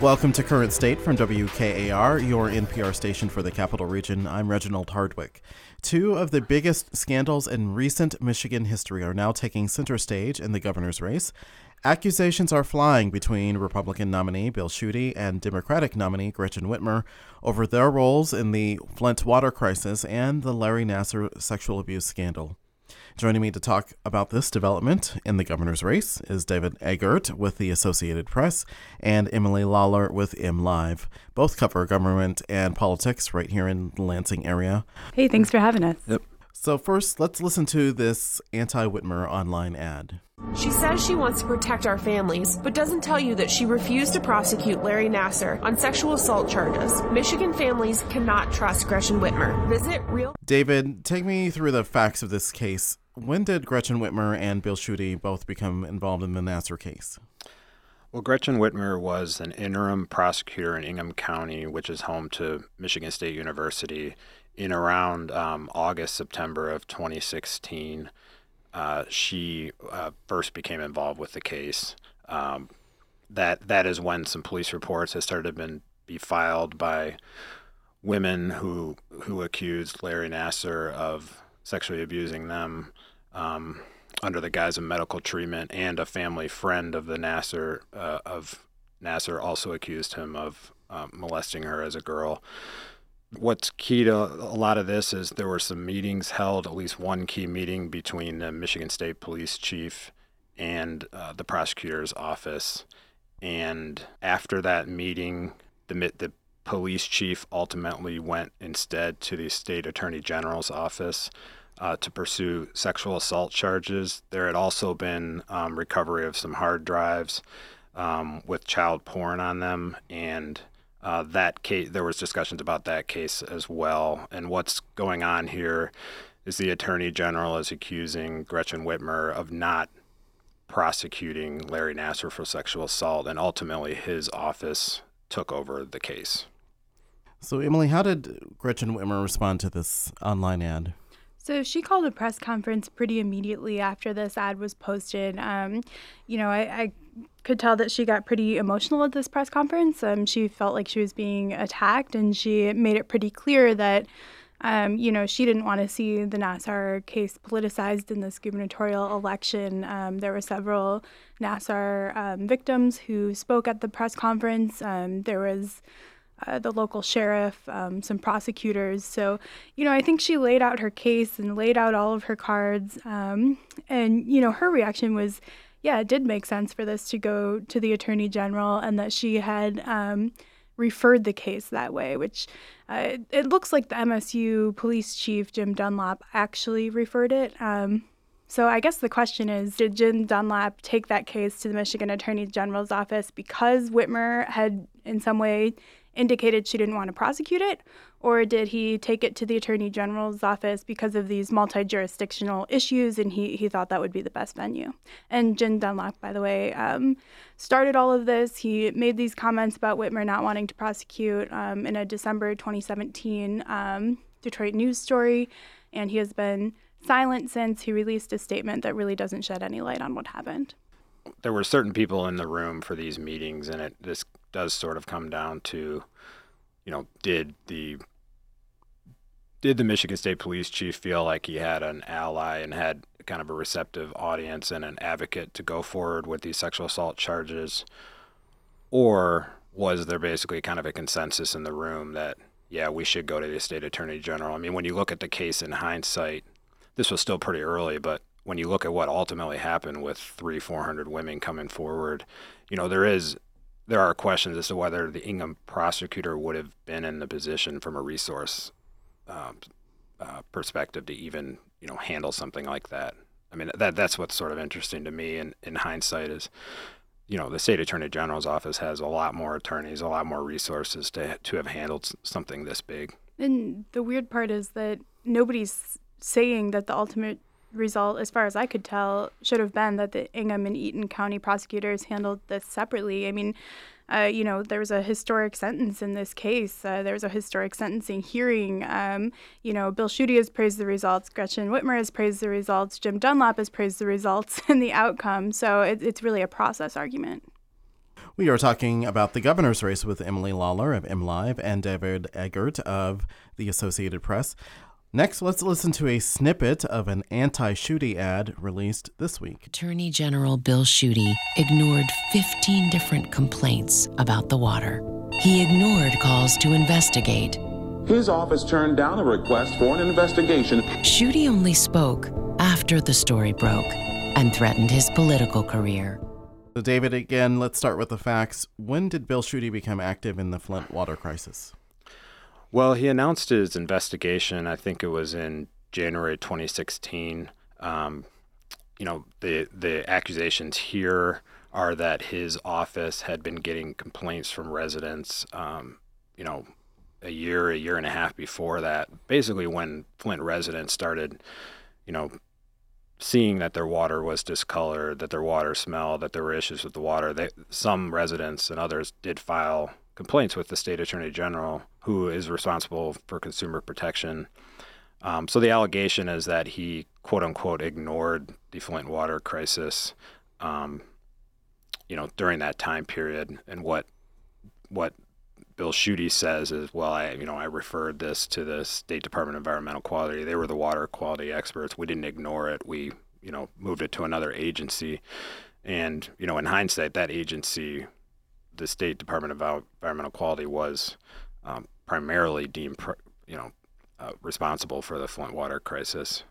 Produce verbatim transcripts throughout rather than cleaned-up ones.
Welcome to Current State from W K A R, your N P R station for the Capital Region. I'm Reginald Hardwick. Two of the biggest scandals in recent Michigan history are now taking center stage in the governor's race. Accusations are flying between Republican nominee Bill Schuette and Democratic nominee Gretchen Whitmer over their roles in the Flint water crisis and the Larry Nassar sexual abuse scandal. Joining me to talk about this development in the governor's race is David Eggert with the Associated Press and Emily Lawler with MLive. Both cover government and politics right here in the Lansing area. Hey, thanks for having us. Yep. So first, let's listen to this anti-Whitmer online ad. She says she wants to protect our families, but doesn't tell you that she refused to prosecute Larry Nassar on sexual assault charges. Michigan families cannot trust Gretchen Whitmer. Visit Real... David, take me through the facts of this case. When did Gretchen Whitmer and Bill Schuette both become involved in the Nassar case? Well, Gretchen Whitmer was an interim prosecutor in Ingham County, which is home to Michigan State University, in around um, August, September of twenty sixteen. Uh, she uh, first became involved with the case. Um, that that is when some police reports had started to been, be filed by women who who accused Larry Nassar of sexually abusing them um, under the guise of medical treatment, and a family friend of the Nassar uh, of Nassar also accused him of uh, molesting her as a girl. What's key to a lot of this is there were some meetings held, at least one key meeting between the Michigan State Police Chief and uh, the prosecutor's office. And after that meeting, the, the police chief ultimately went instead to the State Attorney General's office uh, to pursue sexual assault charges. There had also been um, recovery of some hard drives um, with child porn on them, and Uh, that case, there was discussions about that case as well. And what's going on here is the Attorney General is accusing Gretchen Whitmer of not prosecuting Larry Nassar for sexual assault, and ultimately his office took over the case. So, Emily, how did Gretchen Whitmer respond to this online ad? So she called a press conference pretty immediately after this ad was posted. Um, you know, I, I could tell that she got pretty emotional at this press conference. Um, she felt like she was being attacked, and she made it pretty clear that, um, you know, she didn't want to see the Nassar case politicized in this gubernatorial election. Um, there were several Nassar um, victims who spoke at the press conference. Um, there was Uh, the local sheriff, um, some prosecutors. So, you know, I think she laid out her case and laid out all of her cards. Um, and, you know, her reaction was, yeah, it did make sense for this to go to the Attorney General, and that she had um, referred the case that way, which uh, it, it looks like the M S U police chief, Jim Dunlap, actually referred it. Um, so I guess the question is, did Jim Dunlap take that case to the Michigan Attorney General's office because Whitmer had in some way indicated she didn't want to prosecute it, or did he take it to the Attorney General's office because of these multi-jurisdictional issues, and he, he thought that would be the best venue? And Jim Dunlap, by the way, um, started all of this. He made these comments about Whitmer not wanting to prosecute um, in a December twenty seventeen um, Detroit news story, and he has been silent since. He released a statement that really doesn't shed any light on what happened. There were certain people in the room for these meetings, and it this does sort of come down to, you know, did the did the Michigan State Police Chief feel like he had an ally and had kind of a receptive audience and an advocate to go forward with these sexual assault charges, or was there basically kind of a consensus in the room that, yeah, we should go to the State Attorney General? I mean, when you look at the case in hindsight, this was still pretty early, but when you look at what ultimately happened with three, four hundred women coming forward, you know, there is, there are questions as to whether the Ingham prosecutor would have been in the position from a resource uh, uh, perspective to even, you know, handle something like that. I mean, that that's what's sort of interesting to me in, in hindsight is, you know, the State Attorney General's office has a lot more attorneys, a lot more resources to to have handled something this big. And the weird part is that nobody's saying that the ultimate result, as far as I could tell, should have been that the Ingham and Eaton County prosecutors handled this separately. I mean, uh, you know, there was a historic sentence in this case. Uh, there was a historic sentencing hearing. Um, you know, Bill Schuette has praised the results. Gretchen Whitmer has praised the results. Jim Dunlap has praised the results and the outcome. So it, it's really a process argument. We are talking about the governor's race with Emily Lawler of MLive and David Eggert of the Associated Press. Next, let's listen to a snippet of an anti-Schuette ad released this week. Attorney General Bill Schuette ignored fifteen different complaints about the water. He ignored calls to investigate. His office turned down a request for an investigation. Schuette only spoke after the story broke and threatened his political career. So David, again, let's start with the facts. When did Bill Schuette become active in the Flint water crisis? Well, he announced his investigation, I think it was in January twenty sixteen. Um, you know, the the accusations here are that his office had been getting complaints from residents, um, you know, a year, a year and a half before that. Basically when Flint residents started, you know, seeing that their water was discolored, that their water smelled, that there were issues with the water, they, some residents and others did file complaints with the state attorney general, who is responsible for consumer protection. Um, so the allegation is that he, quote unquote, ignored the Flint water crisis, um, you know, during that time period. And what what Bill Schuette says is, well, I, you know, I referred this to the State Department of Environmental Quality. They were the water quality experts. We didn't ignore it. We, you know, moved it to another agency. And, you know, in hindsight, that agency, the State Department of Environmental Quality, was um, primarily deemed, you know, uh, responsible for the Flint water crisis.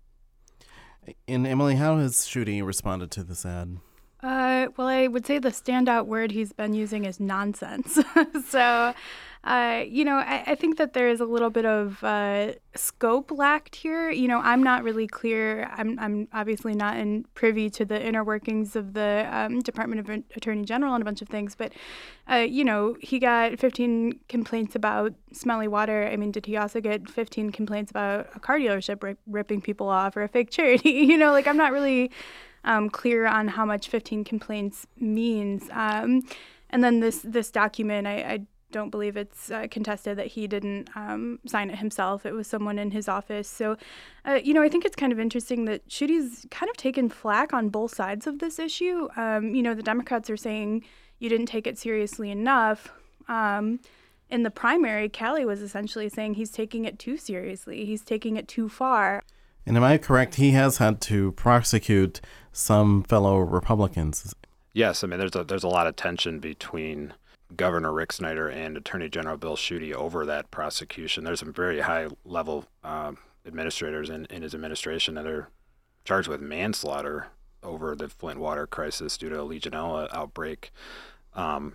And Emily, how has Schuette responded to this ad? Uh, well, I would say the standout word he's been using is nonsense. so, uh, you know, I, I think that there is a little bit of uh, scope lacked here. You know, I'm not really clear. I'm, I'm obviously not in privy to the inner workings of the um, Department of Attorney General and a bunch of things. But, uh, you know, he got fifteen complaints about smelly water. I mean, did he also get fifteen complaints about a car dealership rip, ripping people off or a fake charity? you know, like I'm not really Um, clear on how much fifteen complaints means. Um, and then this this document, I, I don't believe it's uh, contested that he didn't um, sign it himself. It was someone in his office. So, uh, you know, I think it's kind of interesting that Schuette's kind of taken flack on both sides of this issue. Um, you know, the Democrats are saying you didn't take it seriously enough. Um, in the primary, Kelly was essentially saying he's taking it too seriously. He's taking it too far. And am I correct? He has had to prosecute some fellow Republicans. Yes, I mean, there's a there's a lot of tension between Governor Rick Snyder and Attorney General Bill Schuette over that prosecution. There's some very high-level uh, administrators in, in his administration that are charged with manslaughter over the Flint water crisis due to a Legionella outbreak. Um,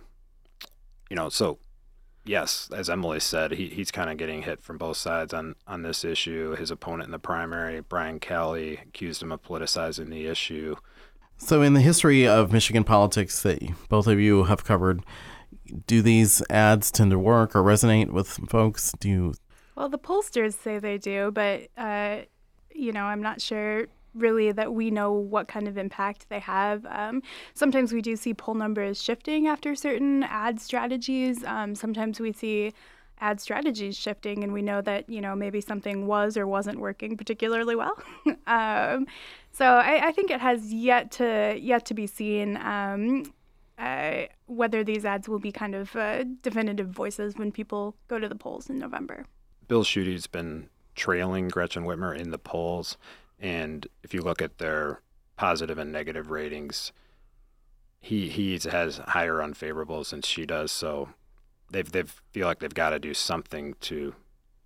you know, so yes, as Emily said, he he's kind of getting hit from both sides on, on this issue. His opponent in the primary, Brian Kelly, accused him of politicizing the issue. So in the history of Michigan politics that both of you have covered, do these ads tend to work or resonate with folks? Do you? Well, the pollsters say they do, but, uh, you know, I'm not sure really that we know what kind of impact they have. Um, sometimes we do see poll numbers shifting after certain ad strategies. Um, sometimes we see ad strategies shifting and we know that, you know, maybe something was or wasn't working particularly well. um, so I, I think it has yet to yet to be seen um, uh, whether these ads will be kind of uh, definitive voices when people go to the polls in November. Bill Schuette's been trailing Gretchen Whitmer in the polls. And if you look at their positive and negative ratings, he he has higher unfavorables than she does. So they they feel like they've got to do something to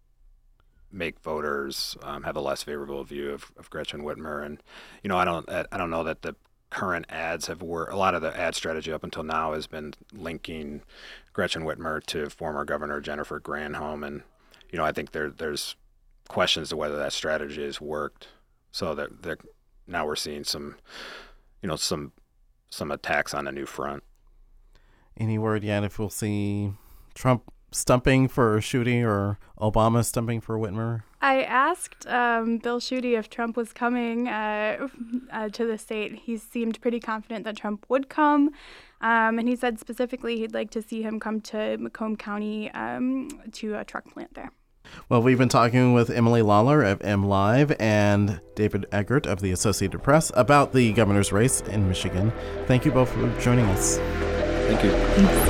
make voters um, have a less favorable view of, of Gretchen Whitmer. And you know, I don't I don't know that the current ads have worked. A lot of the ad strategy up until now has been linking Gretchen Whitmer to former Governor Jennifer Granholm, and you know, I think there there's questions to whether that strategy has worked. So that they're, they're, now we're seeing some, you know, some some attacks on a new front. Any word yet if we'll see Trump stumping for Schuette or Obama stumping for Whitmer? I asked um, Bill Schuette if Trump was coming uh, uh, to the state. He seemed pretty confident that Trump would come. Um, and he said specifically he'd like to see him come to Macomb County um, to a truck plant there. Well, we've been talking with Emily Lawler of MLive and David Eggert of the Associated Press about the governor's race in Michigan. Thank you both for joining us. Thank you.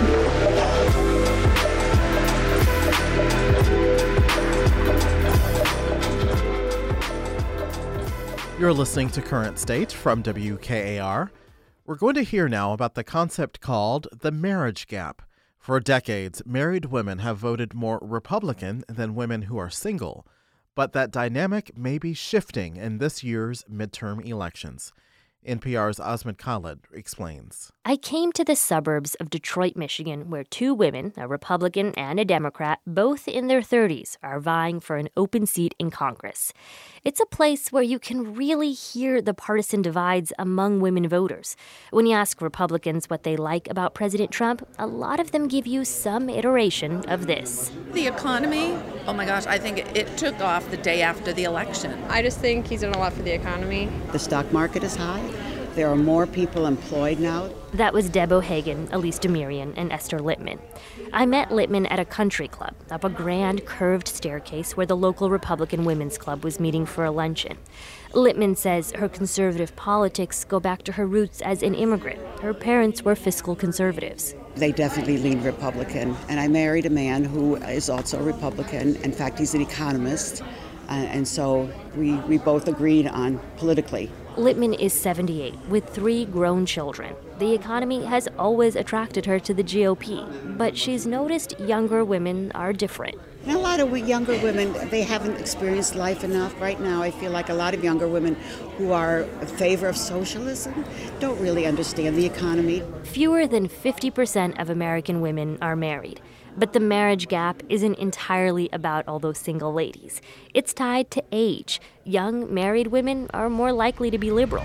You're listening to Current State from W K A R. We're going to hear now about the concept called the marriage gap. For decades, married women have voted more Republican than women who are single, but that dynamic may be shifting in this year's midterm elections. N P R's Asmad Khalid explains. I came to the suburbs of Detroit, Michigan, where two women, a Republican and a Democrat, both in their thirties, are vying for an open seat in Congress. It's a place where you can really hear the partisan divides among women voters. When you ask Republicans what they like about President Trump, a lot of them give you some iteration of this. The economy, oh my gosh, I think it, it took off the day after the election. I just think he's done a lot for the economy. The stock market is high. There are more people employed now. That was Deb O'Hagan, Elise Demirian, and Esther Littman. I met Littman at a country club, up a grand curved staircase where the local Republican Women's Club was meeting for a luncheon. Littman says her conservative politics go back to her roots as an immigrant. Her parents were fiscal conservatives. They definitely lean Republican. And I married a man who is also a Republican. In fact, he's an economist. Uh, and so we, we both agreed on politically. Littman is seventy-eight, with three grown children. The economy has always attracted her to the G O P, but she's noticed younger women are different. And a lot of younger women, they haven't experienced life enough. Right now, I feel like a lot of younger women who are in favor of socialism don't really understand the economy. Fewer than fifty percent of American women are married. But the marriage gap isn't entirely about all those single ladies. It's tied to age. Young married women are more likely to be liberal.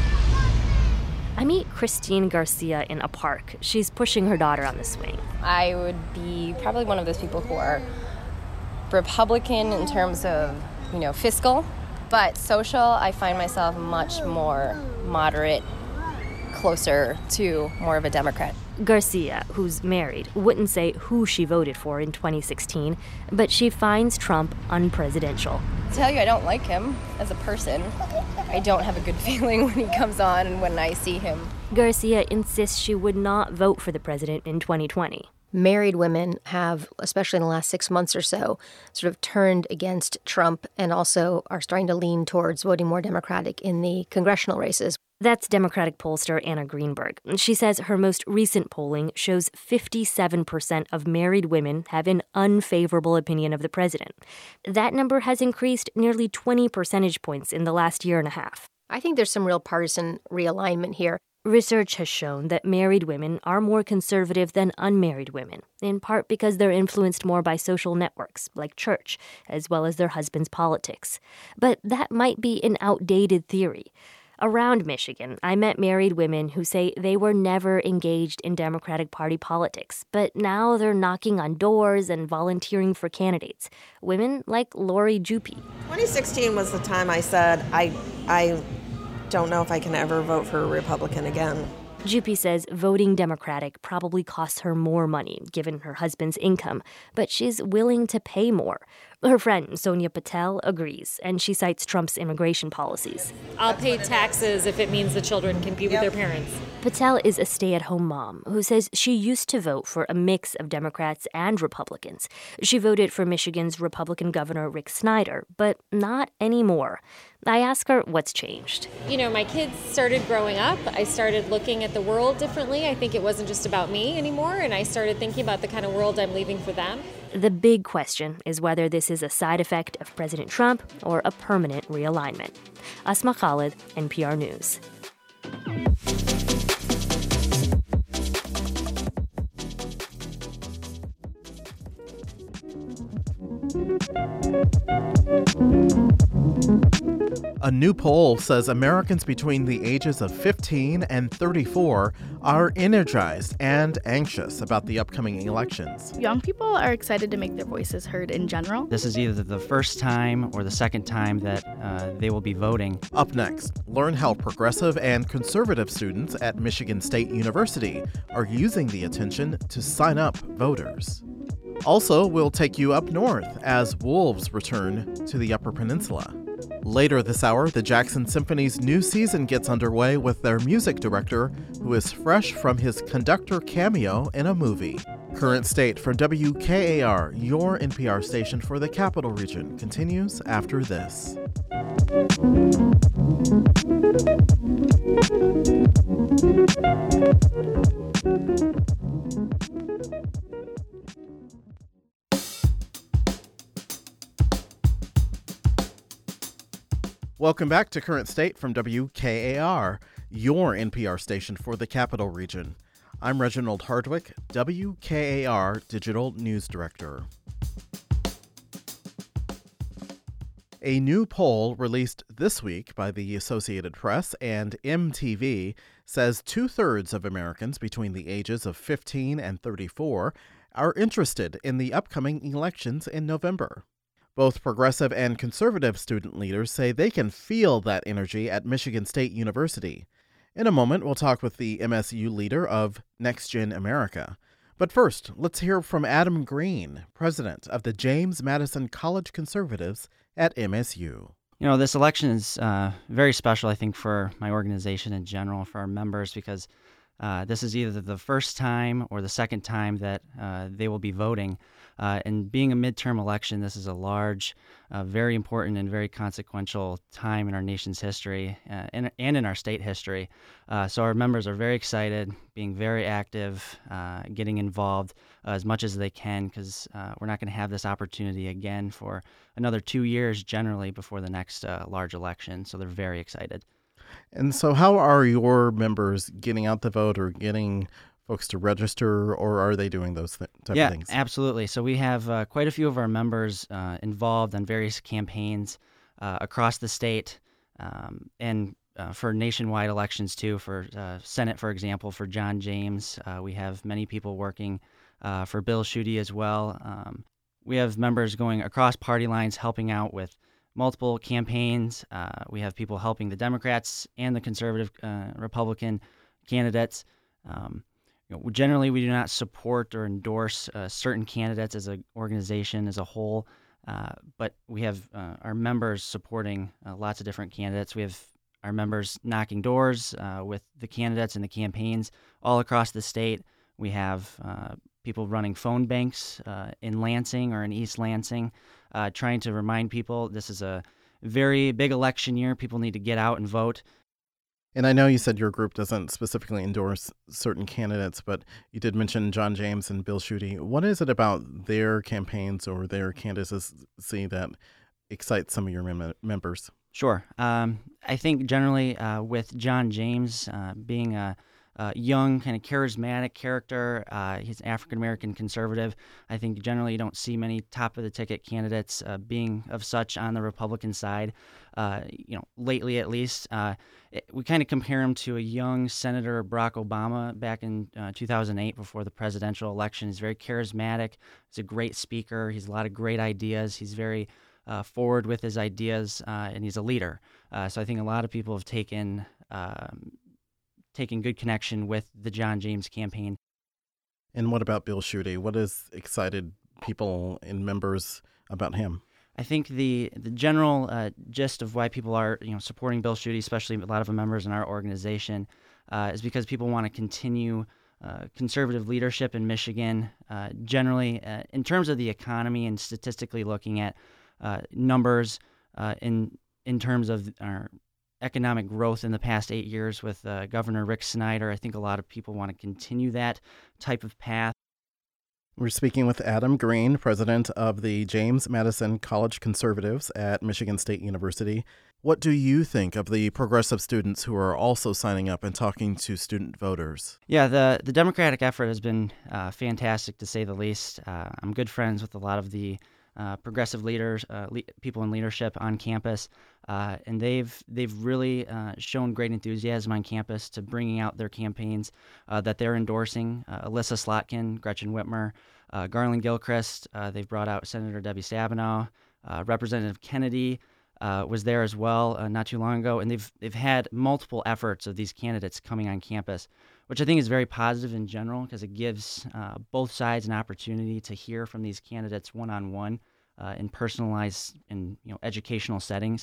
I meet Christine Garcia in a park. She's pushing her daughter on the swing. I would be probably one of those people who are Republican in terms of, you know, fiscal, but social, I find myself much more moderate, closer to more of a Democrat. Garcia, who's married, wouldn't say who she voted for in twenty sixteen, but she finds Trump unpresidential. To tell you I don't like him as a person. I don't have a good feeling when he comes on and when I see him. Garcia insists she would not vote for the president in twenty twenty. Married women have, especially in the last six months or so, sort of turned against Trump and also are starting to lean towards voting more Democratic in the congressional races. That's Democratic pollster Anna Greenberg. She says her most recent polling shows fifty-seven percent of married women have an unfavorable opinion of the president. That number has increased nearly twenty percentage points in the last year and a half. I think there's some real partisan realignment here. Research has shown that married women are more conservative than unmarried women, in part because they're influenced more by social networks, like church, as well as their husband's politics. But that might be an outdated theory. Around Michigan, I met married women who say they were never engaged in Democratic Party politics, but now they're knocking on doors and volunteering for candidates. Women like Lori Juppy. twenty sixteen was the time I said, I, I don't know if I can ever vote for a Republican again. Juppy says voting Democratic probably costs her more money, given her husband's income, but she's willing to pay more. Her friend, Sonia Patel, agrees, and she cites Trump's immigration policies. I'll pay taxes if it means the children can be with their parents. Patel is a stay-at-home mom who says she used to vote for a mix of Democrats and Republicans. She voted for Michigan's Republican Governor Rick Snyder, but not anymore. I ask her what's changed. You know, my kids started growing up. I started looking at the world differently. I think it wasn't just about me anymore, and I started thinking about the kind of world I'm leaving for them. The big question is whether this is a side effect of President Trump or a permanent realignment. Asma Khalid, N P R News. A new poll says Americans between the ages of fifteen and thirty-four are energized and anxious about the upcoming elections. Young people are excited to make their voices heard in general. This is either the first time or the second time that uh, they will be voting. Up next, learn how progressive and conservative students at Michigan State University are using the attention to sign up voters. Also, we'll take you up north as wolves return to the Upper Peninsula. Later this hour, the Jackson Symphony's new season gets underway with their music director, who is fresh from his conductor cameo in a movie. Current State from W K A R, your N P R station for the Capital Region, continues after this. Welcome back to Current State from W K A R, your N P R station for the Capital Region. I'm Reginald Hardwick, W K A R Digital News Director. A new poll released this week by the Associated Press and M T V says two-thirds of Americans between the ages of fifteen and thirty-four are interested in the upcoming elections in November. Both progressive and conservative student leaders say they can feel that energy at Michigan State University. In a moment, we'll talk with the M S U leader of Next Gen America. But first, let's hear from Adam Green, president of the James Madison College Conservatives at M S U. You know, this election is uh, very special, I think, for my organization in general, for our members, because uh, this is either the first time or the second time that uh, they will be voting. Uh, and being a midterm election, this is a large, uh, very important, and very consequential time in our nation's history uh, and, and in our state history. Uh, so our members are very excited, being very active, uh, getting involved uh, as much as they can, because uh, we're not going to have this opportunity again for another two years generally before the next uh, large election. So they're very excited. And so how are your members getting out the vote or getting folks to register, or are they doing those th- type yeah, of things? Yeah, absolutely. So we have uh, quite a few of our members uh, involved in various campaigns uh, across the state, um, and uh, for nationwide elections too. For uh, Senate, for example, for John James, uh, we have many people working uh, for Bill Schuette as well. Um, we have members going across party lines, helping out with multiple campaigns. Uh, we have people helping the Democrats and the conservative uh, Republican candidates. Um, You know, generally, we do not support or endorse uh, certain candidates as an organization as a whole, uh, but we have uh, our members supporting uh, lots of different candidates. We have our members knocking doors uh, with the candidates and the campaigns all across the state. We have uh, people running phone banks uh, in Lansing or in East Lansing, uh, trying to remind people this is a very big election year. People need to get out and vote. And I know you said your group doesn't specifically endorse certain candidates, but you did mention John James and Bill Schuette. What is it about their campaigns or their candidacy that excites some of your mem- members? Sure. Um, I think generally uh, with John James uh, being a, a young, kind of charismatic character, uh, he's an African-American conservative. I think generally you don't see many top-of-the-ticket candidates uh, being of such on the Republican side, uh, you know, lately at least. Uh, it, we kind of compare him to a young Senator Barack Obama back in uh, two thousand eight before the presidential election. He's very charismatic. He's a great speaker. He's a lot of great ideas. He's very uh, forward with his ideas, uh, and he's a leader. Uh, so I think a lot of people have taken um, taken good connection with the John James campaign. And what about Bill Schuette? What has excited people and members about him? I think the the general uh, gist of why people are you know supporting Bill Schuette, especially a lot of the members in our organization, uh, is because people want to continue uh, conservative leadership in Michigan. Uh, generally, uh, in terms of the economy and statistically looking at uh, numbers uh, in in terms of our economic growth in the past eight years with uh, Governor Rick Snyder, I think a lot of people want to continue that type of path. We're speaking with Adam Green, president of the James Madison College Conservatives at Michigan State University. What do you think of the progressive students who are also signing up and talking to student voters? Yeah, the, the Democratic effort has been uh, fantastic, to say the least. Uh, I'm good friends with a lot of the uh, progressive leaders, uh, le- people in leadership on campus, uh, and they've they've really uh, shown great enthusiasm on campus to bringing out their campaigns uh, that they're endorsing. Uh, Alyssa Slotkin, Gretchen Whitmer, uh, Garland Gilchrist. Uh, they've brought out Senator Debbie Stabenow, uh, Representative Kennedy uh, was there as well uh, not too long ago, and they've they've had multiple efforts of these candidates coming on campus, which I think is very positive in general because it gives uh, both sides an opportunity to hear from these candidates one-on-one uh, in personalized and you know educational settings.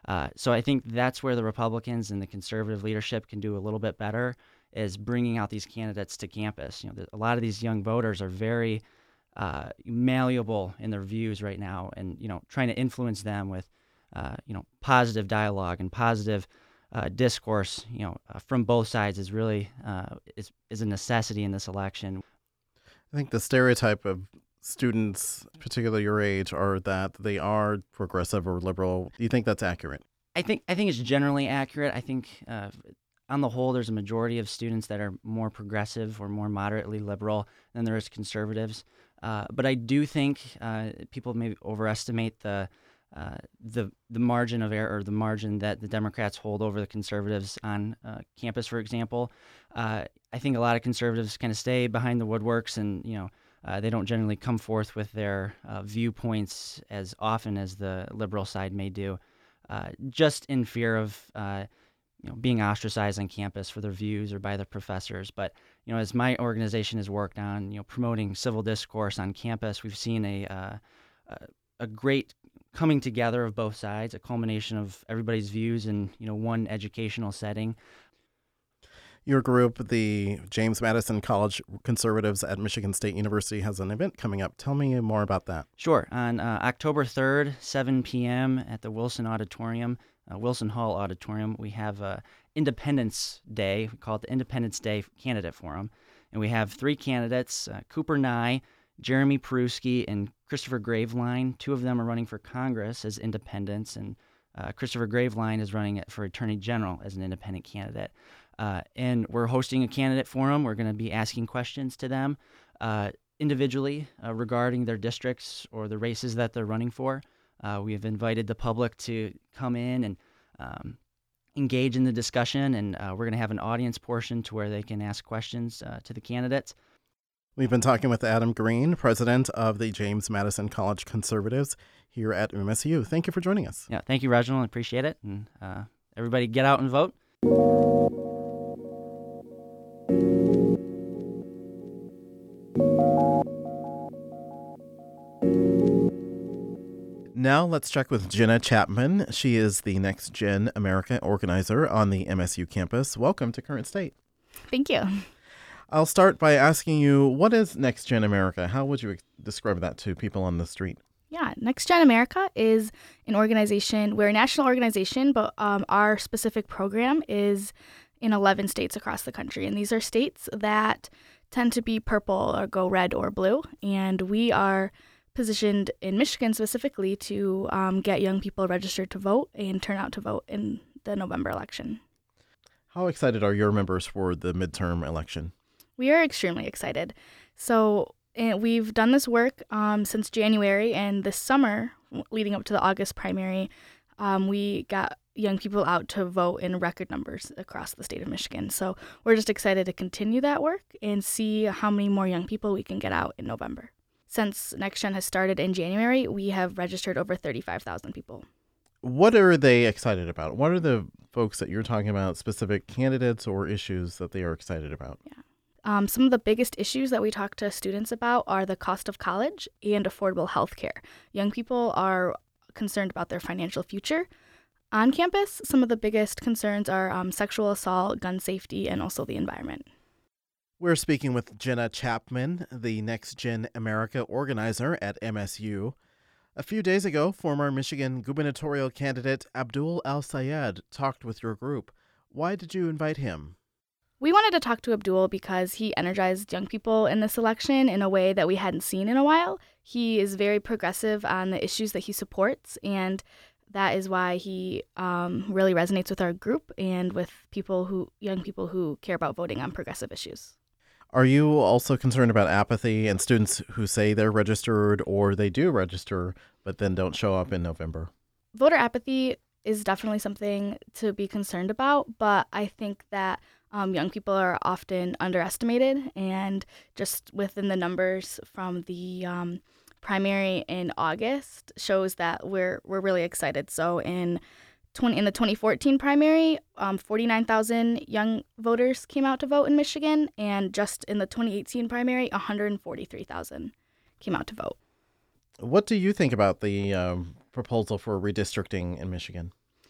Uh, so I think that's where the Republicans and the conservative leadership can do a little bit better, is bringing out these candidates to campus. You know, a lot of these young voters are very uh, malleable in their views right now, and you know, trying to influence them with uh, you know, positive dialogue and positive uh, discourse, you know, uh, from both sides is really uh, is is a necessity in this election. I think the stereotype of students, particularly your age, are that they are progressive or liberal. Do you think that's accurate? I think I think it's generally accurate. I think uh, on the whole, there's a majority of students that are more progressive or more moderately liberal than there is conservatives. Uh, but I do think uh, people maybe overestimate the uh, the the margin of error, or the margin that the Democrats hold over the conservatives on uh, campus, for example. Uh, I think a lot of conservatives kind of stay behind the woodworks, and you know. Uh, they don't generally come forth with their uh, viewpoints as often as the liberal side may do, uh, just in fear of uh, you know, being ostracized on campus for their views or by the professors. But you know, as my organization has worked on you know promoting civil discourse on campus, we've seen a uh, a great coming together of both sides, a culmination of everybody's views in you know one educational setting. Your group, the James Madison College Conservatives at Michigan State University, has an event coming up. Tell me more about that. Sure. On uh, October third, seven p.m. at the Wilson Auditorium, uh, Wilson Hall Auditorium, we have uh, Independence Day. We call it the Independence Day Candidate Forum. And we have three candidates, uh, Cooper Nye, Jeremy Peruski, and Christopher Graveline. Two of them are running for Congress as independents, and uh, Christopher Graveline is running for Attorney General as an independent candidate. Uh, and we're hosting a candidate forum. We're going to be asking questions to them uh, individually uh, regarding their districts or the races that they're running for. Uh, we have invited the public to come in and um, engage in the discussion, and uh, we're going to have an audience portion to where they can ask questions uh, to the candidates. We've been talking with Adam Green, president of the James Madison College Conservatives here at M S U. Thank you for joining us. Yeah, thank you, Reginald. I appreciate it. And uh, everybody get out and vote. Now let's check with Jenna Chapman. She is the Next Gen America organizer on the M S U campus. Welcome to Current State. Thank you. I'll start by asking you, what is Next Gen America? How would you describe that to people on the street? Yeah, Next Gen America is an organization. We're a national organization, but um, our specific program is in eleven states across the country. And these are states that tend to be purple or go red or blue. And we are positioned in Michigan specifically to um, get young people registered to vote and turn out to vote in the November election. How excited are your members for the midterm election? We are extremely excited. So and we've done this work um, since January, and this summer, leading up to the August primary, um, we got young people out to vote in record numbers across the state of Michigan. So we're just excited to continue that work and see how many more young people we can get out in November. Since NextGen has started in January, we have registered over thirty-five thousand people. What are they excited about? What are the folks that you're talking about, specific candidates or issues that they are excited about? Yeah. Um, some of the biggest issues that we talk to students about are the cost of college and affordable health care. Young people are concerned about their financial future. On campus, some of the biggest concerns are um, sexual assault, gun safety, and also the environment. We're speaking with Jenna Chapman, the Next Gen America organizer at M S U. A few days ago, former Michigan gubernatorial candidate Abdul El-Sayed talked with your group. Why did you invite him? We wanted to talk to Abdul because he energized young people in this election in a way that we hadn't seen in a while. He is very progressive on the issues that he supports, and that is why he um, really resonates with our group and with people who, young people who care about voting on progressive issues. Are you also concerned about apathy and students who say they're registered or they do register but then don't show up in November? Voter apathy is definitely something to be concerned about, but I think that um, young people are often underestimated, and just within the numbers from the um, primary in August shows that we're we're really excited. So in twenty in the twenty fourteen primary, um, forty-nine thousand young voters came out to vote in Michigan, and just in the twenty eighteen primary, one hundred forty-three thousand came out to vote. What do you think about the um, proposal for redistricting in Michigan?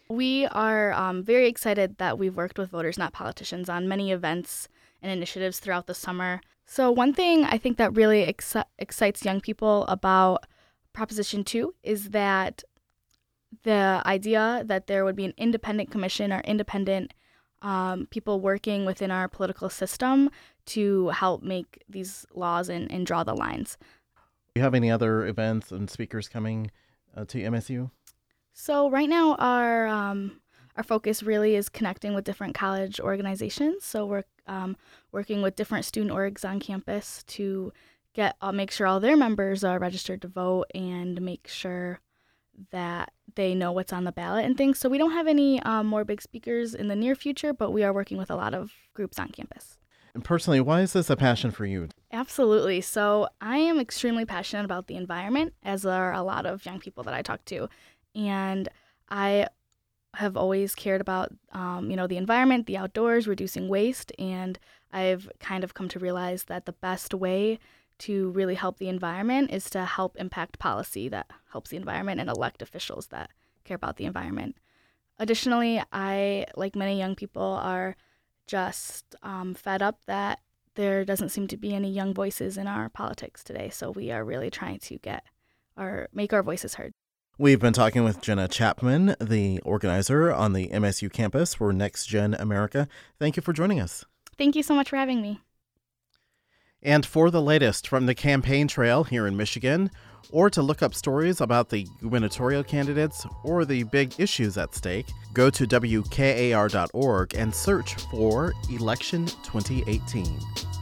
We are um, very excited that we've worked with Voters Not Politicians on many events and initiatives throughout the summer. So one thing I think that really ex- excites young people about Proposition two is that the idea that there would be an independent commission or independent um, people working within our political system to help make these laws and, and draw the lines. Do you have any other events and speakers coming uh, to M S U? So right now our um, our focus really is connecting with different college organizations. So we're um, working with different student orgs on campus to get uh, make sure all their members are registered to vote and make sure that they know what's on the ballot and things. So we don't have any um, more big speakers in the near future, but we are working with a lot of groups on campus. And personally, why is this a passion for you? Absolutely. So I am extremely passionate about the environment, as are a lot of young people that I talk to. And I have always cared about, um, you know, the environment, the outdoors, reducing waste. And I've kind of come to realize that the best way to really help the environment is to help impact policy that helps the environment and elect officials that care about the environment. Additionally, I, like many young people, are just um, fed up that there doesn't seem to be any young voices in our politics today. So we are really trying to get our make our voices heard. We've been talking with Jenna Chapman, the organizer on the M S U campus for Next Gen America. Thank you for joining us. Thank you so much for having me. And for the latest from the campaign trail here in Michigan, or to look up stories about the gubernatorial candidates or the big issues at stake, go to W K A R dot org and search for Election twenty eighteen.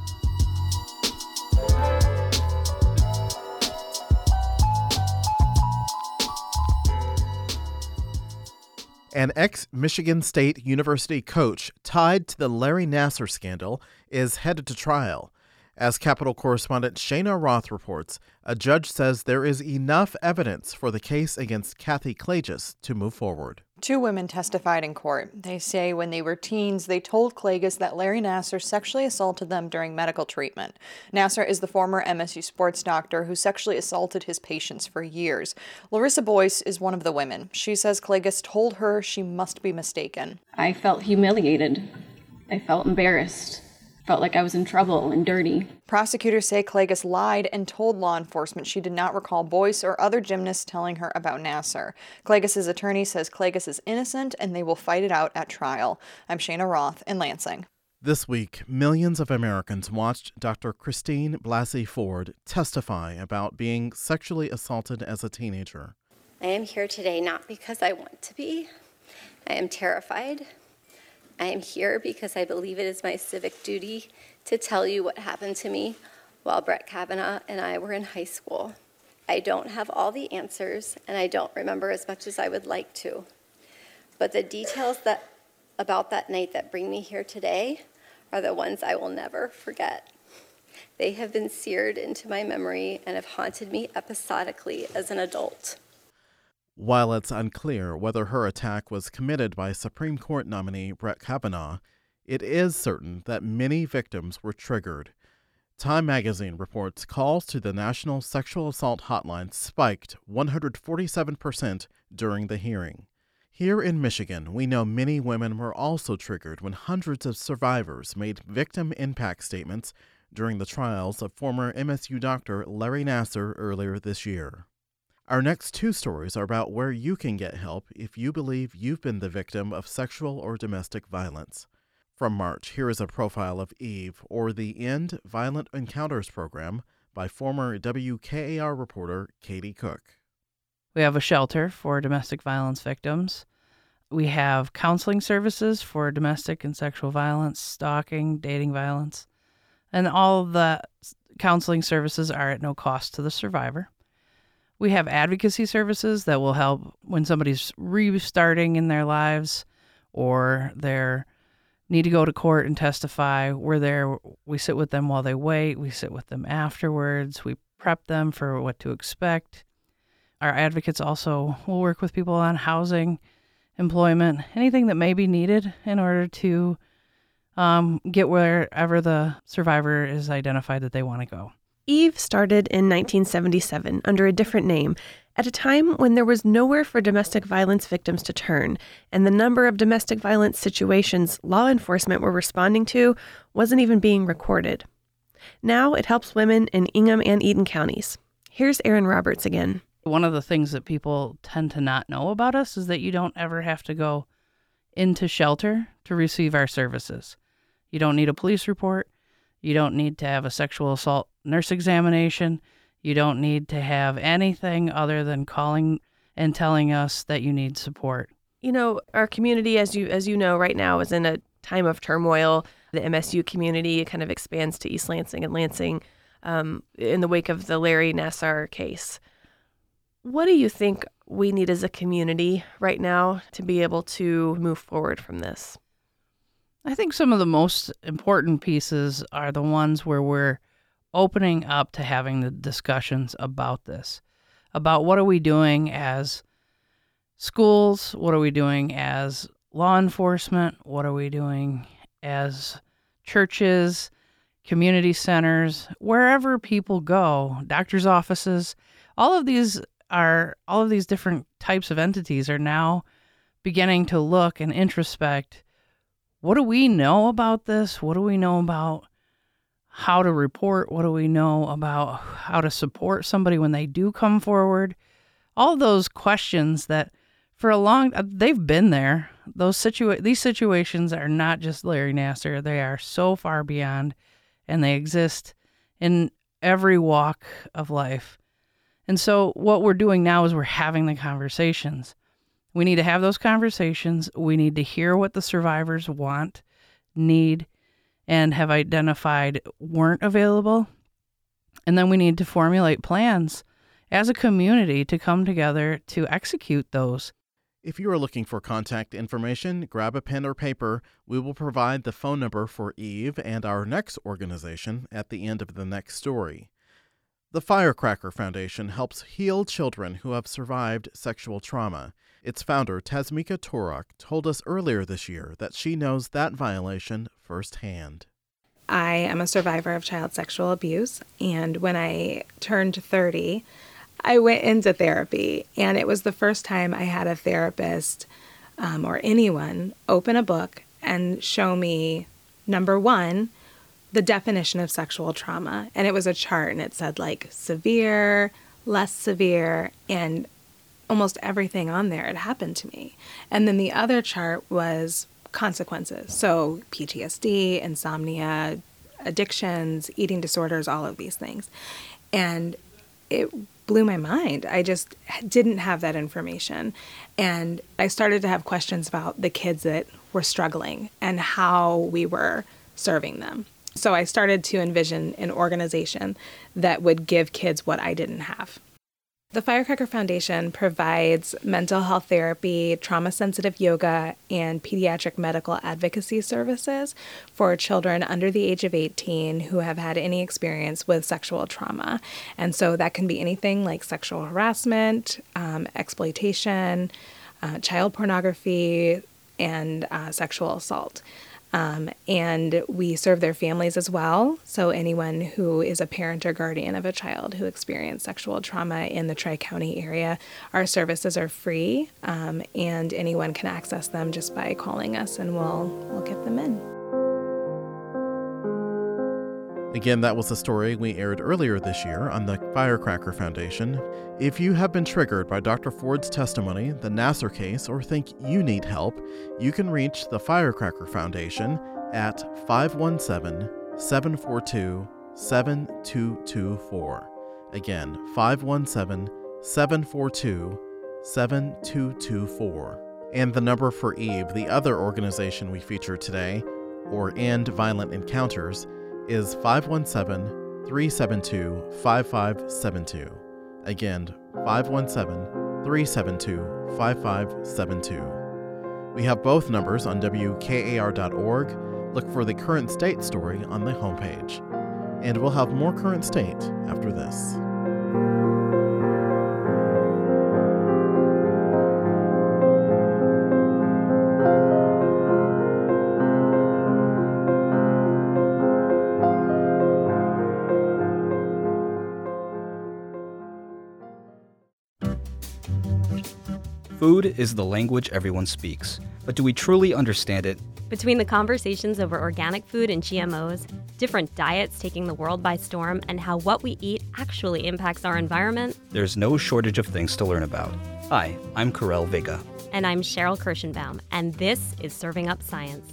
An ex-Michigan State University coach tied to the Larry Nassar scandal is headed to trial. As Capitol correspondent Shayna Roth reports, a judge says there is enough evidence for the case against Kathy Klages to move forward. Two women testified in court. They say when they were teens, they told Klages that Larry Nassar sexually assaulted them during medical treatment. Nassar is the former M S U sports doctor who sexually assaulted his patients for years. Larissa Boyce is one of the women. She says Klages told her she must be mistaken. I felt humiliated. I felt embarrassed. Felt like I was in trouble and dirty. Prosecutors say Klages lied and told law enforcement she did not recall Boyce or other gymnasts telling her about Nassar. Klages' attorney says Klages is innocent and they will fight it out at trial. I'm Shayna Roth in Lansing. This week, millions of Americans watched Doctor Christine Blasey Ford testify about being sexually assaulted as a teenager. I am here today not because I want to be. I am terrified. I am here because I believe it is my civic duty to tell you what happened to me while Brett Kavanaugh and I were in high school. I don't have all the answers, and I don't remember as much as I would like to. But the details that about that night that bring me here today are the ones I will never forget. They have been seared into my memory and have haunted me episodically as an adult. While it's unclear whether her attack was committed by Supreme Court nominee Brett Kavanaugh, it is certain that many victims were triggered. Time magazine reports calls to the National Sexual Assault Hotline spiked one hundred forty-seven percent during the hearing. Here in Michigan, we know many women were also triggered when hundreds of survivors made victim impact statements during the trials of former M S U doctor Larry Nassar earlier this year. Our next two stories are about where you can get help if you believe you've been the victim of sexual or domestic violence. From March, here is a profile of Eve, or the End Violent Encounters program, by former W K A R reporter Katie Cook. We have a shelter for domestic violence victims. We have counseling services for domestic and sexual violence, stalking, dating violence. And all the counseling services are at no cost to the survivor. We have advocacy services that will help when somebody's restarting in their lives or they need to go to court and testify. We're there. We sit with them while they wait. We sit with them afterwards. We prep them for what to expect. Our advocates also will work with people on housing, employment, anything that may be needed in order to um, get wherever the survivor is identified that they want to go. Eve started in nineteen seventy-seven under a different name At a time when there was nowhere for domestic violence victims to turn, and the number of domestic violence situations law enforcement were responding to wasn't even being recorded. Now it helps women in Ingham and Eaton counties. Here's Erin Roberts again. One of the things that people tend to not know about us is that you don't ever have to go into shelter to receive our services. You don't need a police report. You don't need to have a sexual assault nurse examination. You don't need to have anything other than calling and telling us that you need support. You know, our community, as you as you know, right now is in a time of turmoil. The M S U community kind of expands to East Lansing and Lansing um, in the wake of the Larry Nassar case. What do you think we need as a community right now to be able to move forward from this? I think some of the most important pieces are the ones where we're opening up to having the discussions about this, about what are we doing as schools, what are we doing as law enforcement, what are we doing as churches, community centers, wherever people go, doctors' offices. All of these are, all of these different types of entities are now beginning to look and introspect. What do we know about this? What do we know about how to report? What do we know about how to support somebody when they do come forward? All those questions that for a long, they've been there. Those situa- These situations are not just Larry Nassar. They are so far beyond, and they exist in every walk of life. And so what we're doing now is we're having the conversations. We need to have those conversations. We need to hear what the survivors want, need, and have identified weren't available. And then we need to formulate plans as a community to come together to execute those. If you are looking for contact information, grab a pen or paper. We will provide the phone number for Eve and our next organization at the end of the next story. The Firecracker Foundation helps heal children who have survived sexual trauma. Its founder, Tasmika Torok, told us earlier this year that she knows that violation firsthand. I am a survivor of child sexual abuse, and when I turned thirty, I went into therapy, and it was the first time I had a therapist um, or anyone open a book and show me, number one, the definition of sexual trauma. And it was a chart, and it said like severe, less severe, and almost everything on there had happened to me. And then the other chart was consequences. So P T S D, insomnia, addictions, eating disorders, all of these things. And it blew my mind. I just didn't have that information. And I started to have questions about the kids that were struggling and how we were serving them. So I started to envision an organization that would give kids what I didn't have. The Firecracker Foundation provides mental health therapy, trauma-sensitive yoga, and pediatric medical advocacy services for children under the age of eighteen who have had any experience with sexual trauma. And so that can be anything like sexual harassment, um, exploitation, uh, child pornography, and uh, sexual assault. Um, and we serve their families as well. So anyone who is a parent or guardian of a child who experienced sexual trauma in the Tri-County area, our services are free, um, and anyone can access them just by calling us, and we'll we'll get them in. Again, that was a story we aired earlier this year on the Firecracker Foundation. If you have been triggered by Doctor Ford's testimony, the Nassar case, or think you need help, you can reach the Firecracker Foundation at five one seven, seven four two, seven two two four. Again, five one seven, seven four two, seven two two four. And the number for Eve, the other organization we featured today, or End Violent Encounters, is five one seven, three seven two, five five seven two. Again, five one seven, three seven two, five five seven two. We have both numbers on W K A R dot org. Look for the current state story on the homepage. And we'll have more current state after this. Food is the language everyone speaks, but do we truly understand it? Between the conversations over organic food and G M Os, different diets taking the world by storm, and how what we eat actually impacts our environment, there's no shortage of things to learn about. Hi, I'm Karel Vega. And I'm Cheryl Kirschenbaum, and this is Serving Up Science.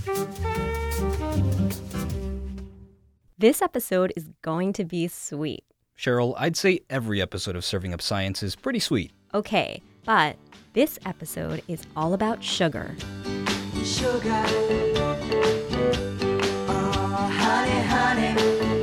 This episode is going to be sweet. Cheryl, I'd say every episode of Serving Up Science is pretty sweet. Okay, but this episode is all about sugar. Sugar, oh honey, honey,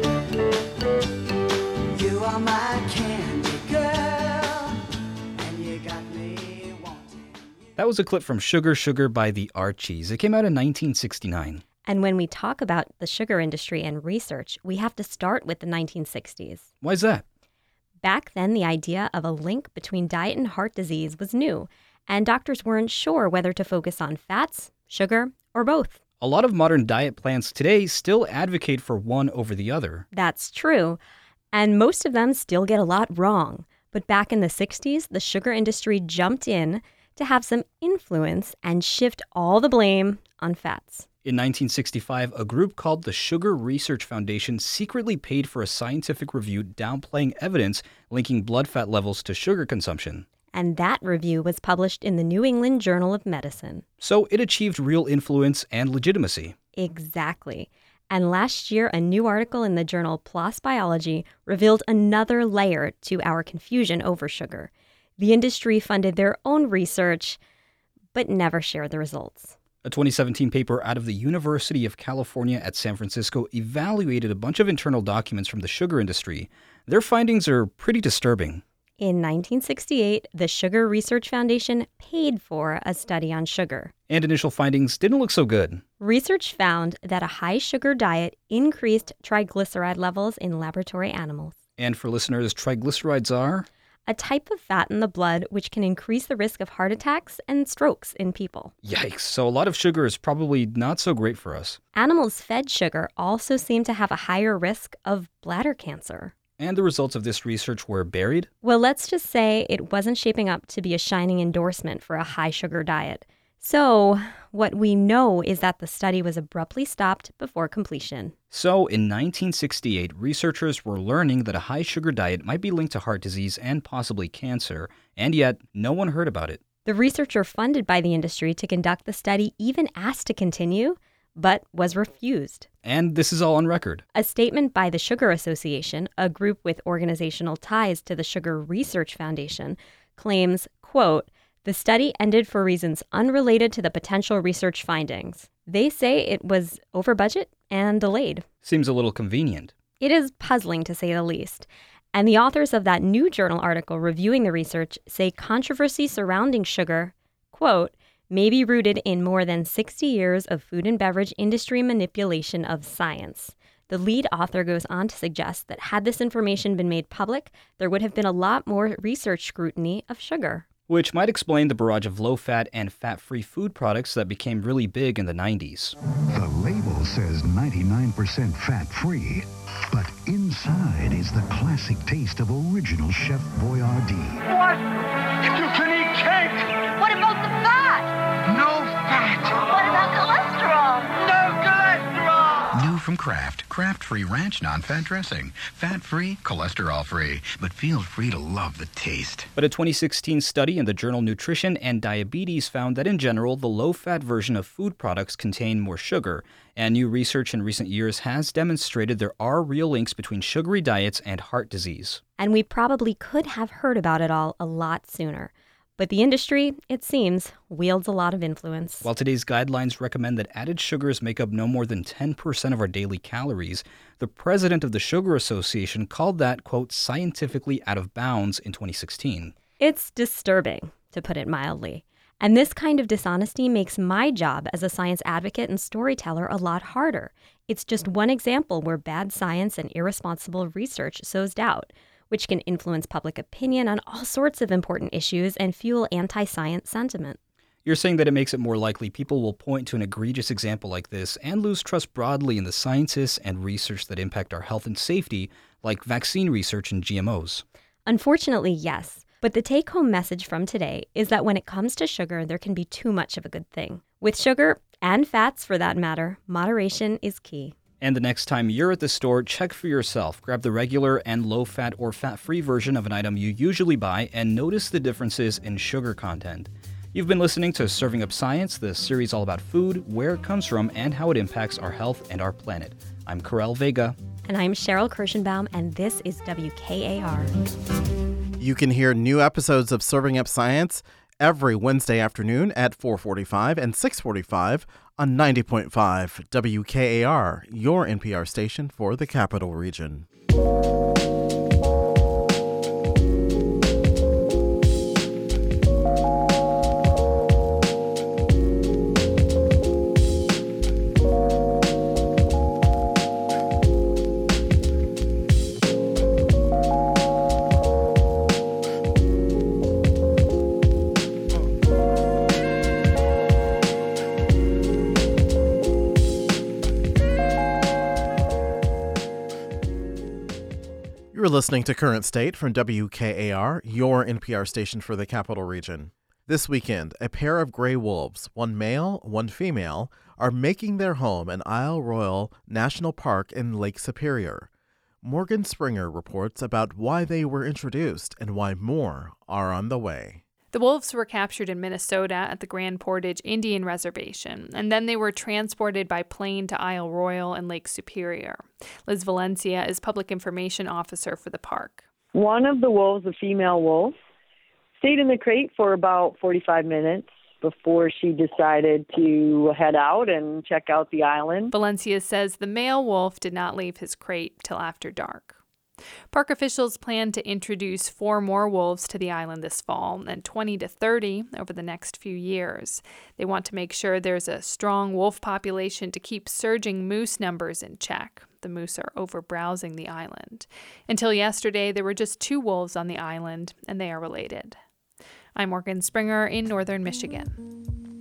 you are my candy girl, and you got me wanting. That was a clip from Sugar, Sugar by the Archies. It came out in nineteen sixty-nine. And when we talk about the sugar industry and research, we have to start with the nineteen sixties. Why's that? Back then, the idea of a link between diet and heart disease was new, and doctors weren't sure whether to focus on fats, sugar, or both. A lot of modern diet plans today still advocate for one over the other. That's true, and most of them still get a lot wrong. But back in the sixties, the sugar industry jumped in to have some influence and shift all the blame on fats. In nineteen sixty-five, a group called the Sugar Research Foundation secretly paid for a scientific review downplaying evidence linking blood fat levels to sugar consumption. And that review was published in the New England Journal of Medicine. So it achieved real influence and legitimacy. Exactly. And last year, a new article in the journal PLOS Biology revealed another layer to our confusion over sugar. The industry funded their own research, but never shared the results. A twenty seventeen paper out of the University of California at San Francisco evaluated a bunch of internal documents from the sugar industry. Their findings are pretty disturbing. In nineteen sixty-eight, the Sugar Research Foundation paid for a study on sugar. And initial findings didn't look so good. Research found that a high sugar diet increased triglyceride levels in laboratory animals. And for listeners, triglycerides are? A type of fat in the blood which can increase the risk of heart attacks and strokes in people. Yikes, so a lot of sugar is probably not so great for us. Animals fed sugar also seem to have a higher risk of bladder cancer. And the results of this research were buried? Well, let's just say it wasn't shaping up to be a shining endorsement for a high sugar diet. So, what we know is that the study was abruptly stopped before completion. So, in nineteen sixty-eight, researchers were learning that a high sugar diet might be linked to heart disease and possibly cancer, and yet no one heard about it. The researcher funded by the industry to conduct the study even asked to continue, but was refused. And this is all on record. A statement by the Sugar Association, a group with organizational ties to the Sugar Research Foundation, claims, quote, "The study ended for reasons unrelated to the potential research findings." They say it was over budget and delayed. Seems a little convenient. It is puzzling, to say the least. And the authors of that new journal article reviewing the research say controversy surrounding sugar, quote, may be rooted in more than sixty years of food and beverage industry manipulation of science. The lead author goes on to suggest that had this information been made public, there would have been a lot more research scrutiny of sugar. Which might explain the barrage of low-fat and fat-free food products that became really big in the nineties. The label says ninety-nine percent fat-free, but inside is the classic taste of original Chef Boyardee. What? You can eat cake! What about the fat? No fat! What about cholesterol? No cholesterol! New from Kraft, Kraft-free ranch non-fat dressing. Fat-free, cholesterol-free, but feel free to love the taste. But a twenty sixteen study in the journal Nutrition and Diabetes found that in general, the low-fat version of food products contain more sugar, and new research in recent years has demonstrated there are real links between sugary diets and heart disease. And we probably could have heard about it all a lot sooner. But the industry, it seems, wields a lot of influence. While today's guidelines recommend that added sugars make up no more than ten percent of our daily calories, the president of the Sugar Association called that, quote, scientifically out of bounds in twenty sixteen. It's disturbing, to put it mildly. And this kind of dishonesty makes my job as a science advocate and storyteller a lot harder. It's just one example where bad science and irresponsible research sows doubt, which can influence public opinion on all sorts of important issues and fuel anti-science sentiment. You're saying that it makes it more likely people will point to an egregious example like this and lose trust broadly in the scientists and research that impact our health and safety, like vaccine research and G M Os. Unfortunately, yes. But the take-home message from today is that when it comes to sugar, there can be too much of a good thing. With sugar, and fats for that matter, moderation is key. And the next time you're at the store, check for yourself. Grab the regular and low-fat or fat-free version of an item you usually buy and notice the differences in sugar content. You've been listening to Serving Up Science, the series all about food, where it comes from, and how it impacts our health and our planet. I'm Karel Vega. And I'm Cheryl Kirschenbaum, and this is W K A R. You can hear new episodes of Serving Up Science every Wednesday afternoon at four forty-five and six forty-five on ninety point five W K A R, your N P R station for the Capital Region. You're listening to Current State from W K A R, your N P R station for the Capital Region. This weekend, a pair of gray wolves, one male, one female, are making their home in Isle Royale National Park in Lake Superior. Morgan Springer reports about why they were introduced and why more are on the way. The wolves were captured in Minnesota at the Grand Portage Indian Reservation, and then they were transported by plane to Isle Royale and Lake Superior. Liz Valencia is Public Information Officer for the park. One of the wolves, a female wolf, stayed in the crate for about forty-five minutes before she decided to head out and check out the island. Valencia says the male wolf did not leave his crate till after dark. Park officials plan to introduce four more wolves to the island this fall and twenty to thirty over the next few years. They want to make sure there's a strong wolf population to keep surging moose numbers in check. The moose are over-browsing the island. Until yesterday, there were just two wolves on the island, and they are related. I'm Morgan Springer in northern Michigan.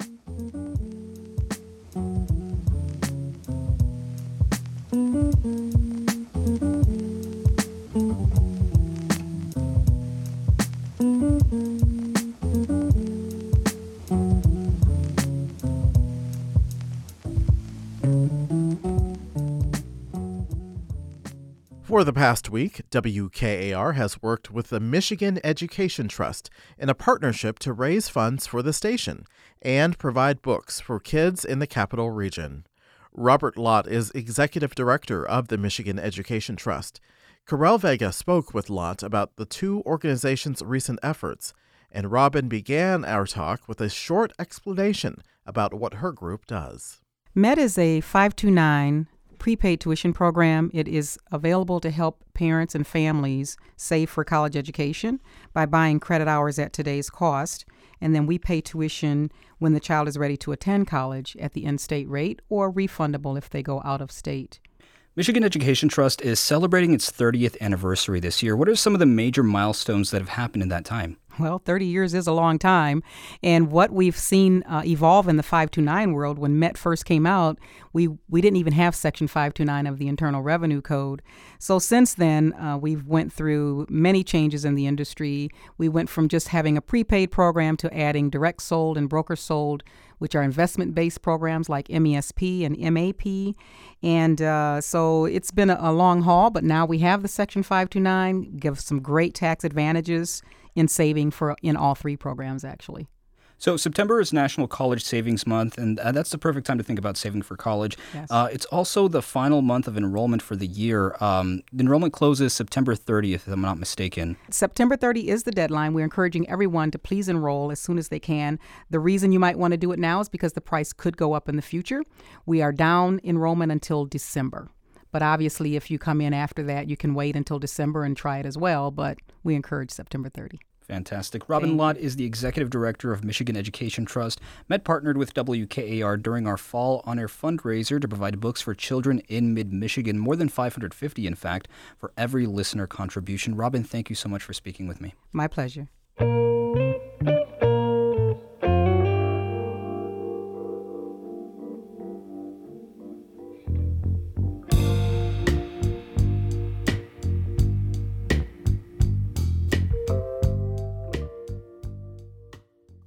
For the past week, W K A R has worked with the Michigan Education Trust in a partnership to raise funds for the station and provide books for kids in the Capital Region. Robert Lott is Executive Director of the Michigan Education Trust. Karel Vega spoke with Lott about the two organizations' recent efforts, and Robin began our talk with a short explanation about what her group does. MED is a five two nine prepaid tuition program. It is available to help parents and families save for college education by buying credit hours at today's cost, and then we pay tuition when the child is ready to attend college at the in-state rate or refundable if they go out of state. Michigan Education Trust is celebrating its thirtieth anniversary this year. What are some of the major milestones that have happened in that time? Well, thirty years is a long time, and what we've seen uh, evolve in the five two nine world, when MET first came out, we, we didn't even have Section five two nine of the Internal Revenue Code. So since then, uh, we've went through many changes in the industry. We went from just having a prepaid program to adding direct sold and broker sold, which are investment-based programs like M E S P and M A P. And uh, so it's been a, a long haul, but now we have the Section five two nine, gives some great tax advantages in saving for in all three programs, actually. So September is National College Savings Month, and uh, that's the perfect time to think about saving for college. Yes. Uh, it's also the final month of enrollment for the year. Um, the enrollment closes September thirtieth, if I'm not mistaken. September thirtieth is the deadline. We're encouraging everyone to please enroll as soon as they can. The reason you might want to do it now is because the price could go up in the future. We are down enrollment until December. But obviously, if you come in after that, you can wait until December and try it as well. But we encourage September thirtieth. Fantastic. Robin Lott is the Executive Director of Michigan Education Trust. MET partnered with W K A R during our Fall On Air fundraiser to provide books for children in mid-Michigan, more than five hundred fifty, in fact, for every listener contribution. Robin, thank you so much for speaking with me. My pleasure.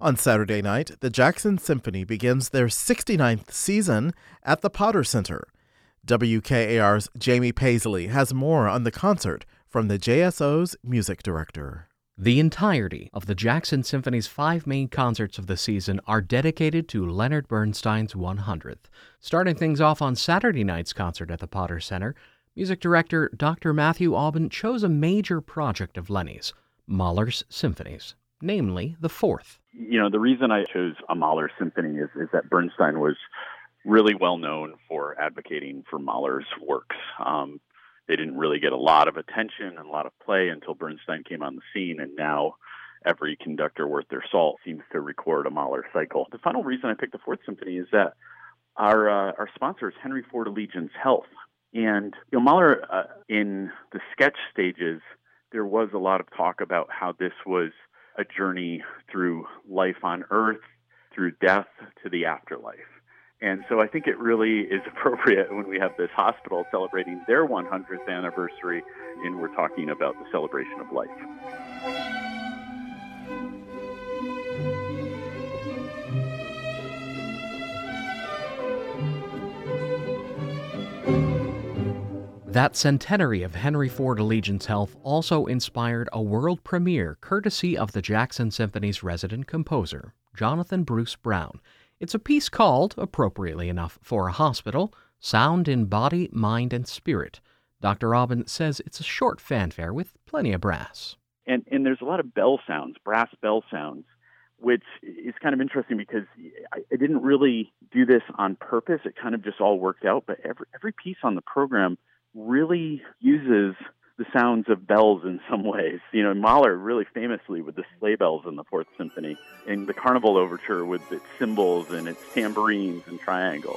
On Saturday night, the Jackson Symphony begins their sixty-ninth season at the Potter Center. W K A R's Jamie Paisley has more on the concert from the J S O's music director. The entirety of the Jackson Symphony's five main concerts of the season are dedicated to Leonard Bernstein's one hundredth. Starting things off on Saturday night's concert at the Potter Center, music director Doctor Matthew Aubin chose a major project of Lenny's, Mahler's symphonies, namely the fourth. You know, the reason I chose a Mahler symphony is, is that Bernstein was really well known for advocating for Mahler's works. Um, They didn't really get a lot of attention and a lot of play until Bernstein came on the scene, and now every conductor worth their salt seems to record a Mahler cycle. The final reason I picked the Fourth Symphony is that our uh, our sponsor is Henry Ford Allegiance Health. And you know, Mahler, uh, in the sketch stages, there was a lot of talk about how this was a journey through life on Earth, through death, to the afterlife. And so I think it really is appropriate when we have this hospital celebrating their one hundredth anniversary, and we're talking about the celebration of life. That centenary of Henry Ford Allegiance Health also inspired a world premiere courtesy of the Jackson Symphony's resident composer, Jonathan Bruce Brown. It's a piece called, appropriately enough for a hospital, Sound in Body, Mind, and Spirit. Doctor Aubin says it's a short fanfare with plenty of brass. And and there's a lot of bell sounds, brass bell sounds, which is kind of interesting because I, I didn't really do this on purpose. It kind of just all worked out. But every every piece on the program really uses the sounds of bells in some ways. You know, Mahler really famously with the sleigh bells in the Fourth Symphony, and the Carnival Overture with its cymbals and its tambourines and triangles.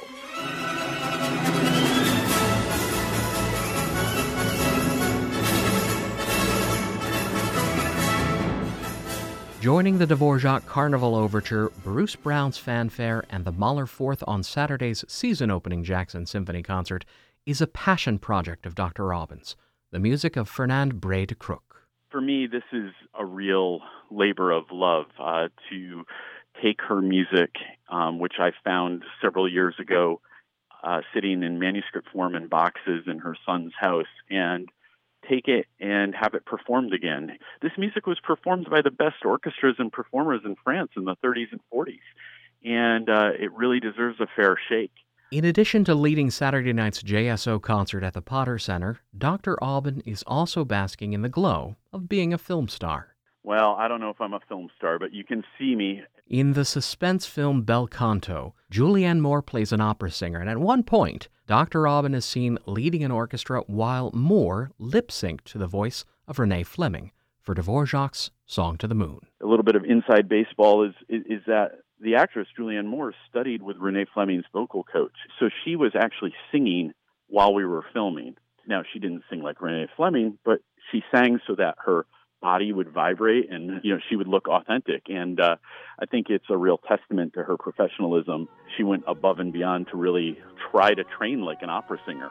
Joining the Dvorak Carnival Overture, Bruce Brown's fanfare, and the Mahler Fourth on Saturday's season-opening Jackson Symphony concert is a passion project of Doctor Aubin's, the music of Fernand Bray de Crook. For me, this is a real labor of love uh, to take her music, um, which I found several years ago uh, sitting in manuscript form in boxes in her son's house, and take it and have it performed again. This music was performed by the best orchestras and performers in France in the thirties and forties, and uh, it really deserves a fair shake. In addition to leading Saturday night's J S O concert at the Potter Center, Doctor Aubin is also basking in the glow of being a film star. Well, I don't know if I'm a film star, but you can see me. In the suspense film Bel Canto, Julianne Moore plays an opera singer, and at one point, Doctor Aubin is seen leading an orchestra while Moore lip-synced to the voice of Renee Fleming for Dvorak's Song to the Moon. A little bit of inside baseball is, is, is that the actress Julianne Moore studied with Renee Fleming's vocal coach. So she was actually singing while we were filming. Now, she didn't sing like Renee Fleming, but she sang so that her body would vibrate and, you know, she would look authentic. And uh, I think it's a real testament to her professionalism. She went above and beyond to really try to train like an opera singer.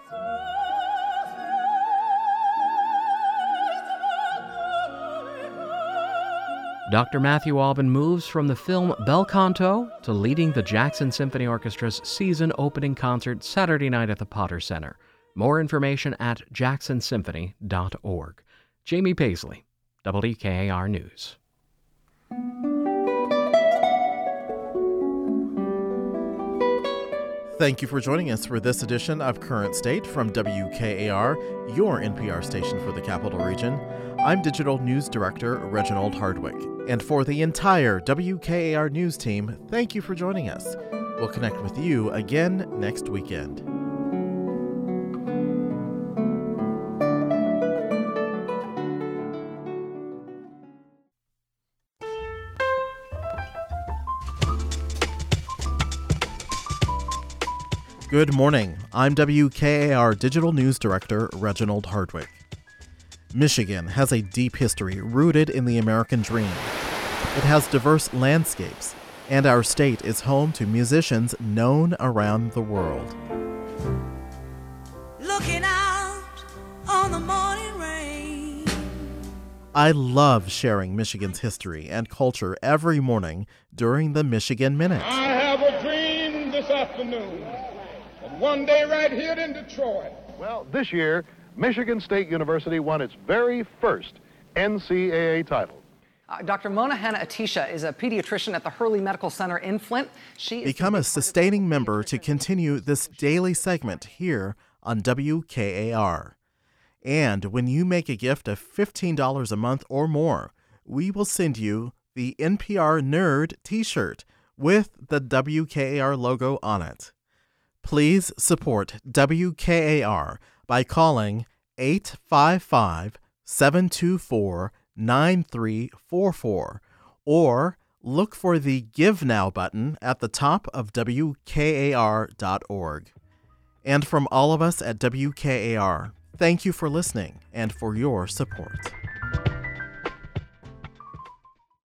Doctor Matthew Aubin moves from the film Bel Canto to leading the Jackson Symphony Orchestra's season-opening concert Saturday night at the Potter Center. More information at jackson symphony dot org. Jamie Paisley, W K A R News. Thank you for joining us for this edition of Current State from W K A R, your N P R station for the Capital Region. I'm Digital News Director Reginald Hardwick. And for the entire W K A R News team, thank you for joining us. We'll connect with you again next weekend. Good morning. I'm W K A R Digital News Director Reginald Hardwick. Michigan has a deep history rooted in the American dream. It has diverse landscapes, and our state is home to musicians known around the world. Looking out on the morning rain. I love sharing Michigan's history and culture every morning during the Michigan Minute. I have a dream this afternoon that one day right here in Detroit. Well, this year, Michigan State University won its very first N C double A title. Uh, Doctor Mona Hanna-Atisha is a pediatrician at the Hurley Medical Center in Flint. She is Become a sustaining member to continue this daily segment here on W K A R. And when you make a gift of fifteen dollars a month or more, we will send you the N P R Nerd t-shirt with the W K A R logo on it. Please support W K A R by calling eight five five, seven two four, nine three four four or look for the Give Now button at the top of W K A R dot org. And from all of us at W K A R, thank you for listening and for your support.